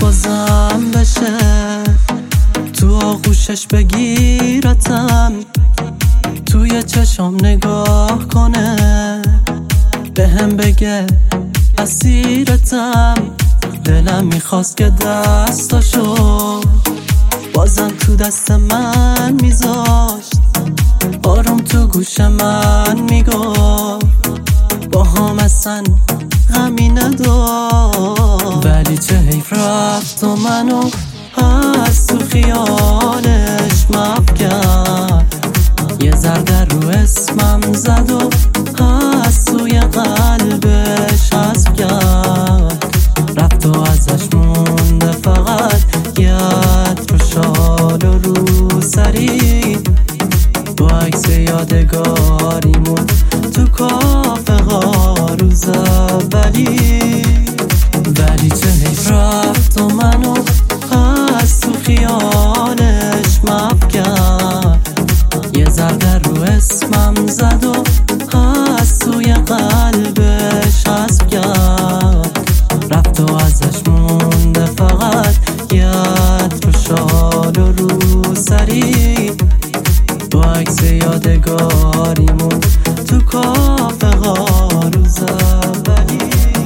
بازم بشه، تو آغوشش بگیرتم، توی چشم نگاه کنه، بهم بگه اسیرتم. دلم میخواست که دستاشو بازم تو دست من میذاشت، آروم تو گوش من میگفت با هم اصلا غمی نداشت. ولی چه حیف رفت و منو از تو خیالش مفکرد، یه ذره رو اسمم زد و از توی قلبش حذف کرد. رفت و ازش مونده فقط ید رو شال و رو سری، با عکس یادگاریمون تو کافه ها روز اولی. ولی چه حیف رفت و منو از تو خیالش مفکرد، یه ذره رو اسمم زد و از توی قلبش حذف کرد. رفت و ازش مونده فقط ید رو شال و رو سری، با عکس یادگاریمون تو کافه ها روز اولی.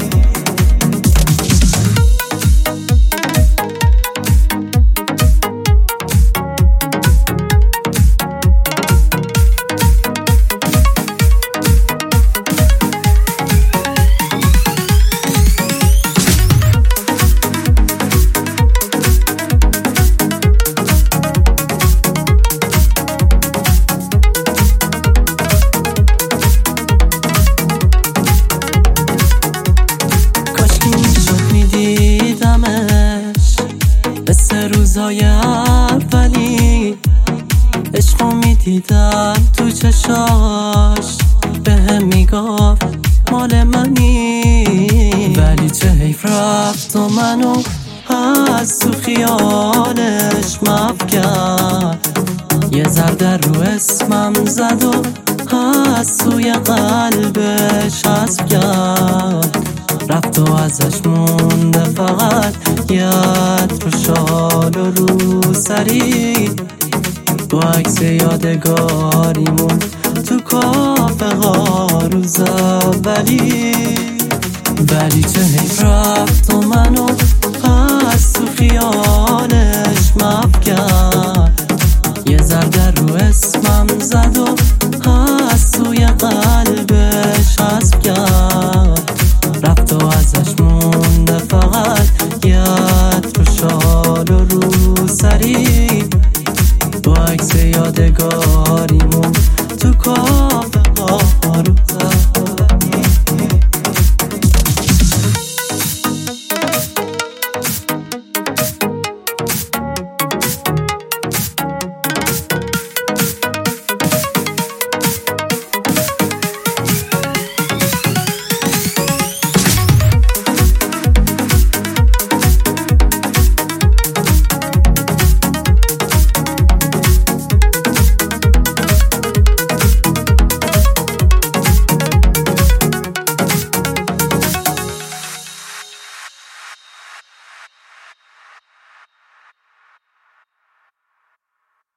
مثل روزای اولی عشقو میدیدم تو چشاش، بهم میگفت مال منی. ولی چه حیف رفت و منو از تو خیالش مفکرد، یه ذره رو اسمم زد و از توی قلبش حذف کرد. رفت و ازش مونده فقط ید رو شال و رو سری، با عکس یادگاریمون تو کافه ها روز اولی. ولی چه حیف رفت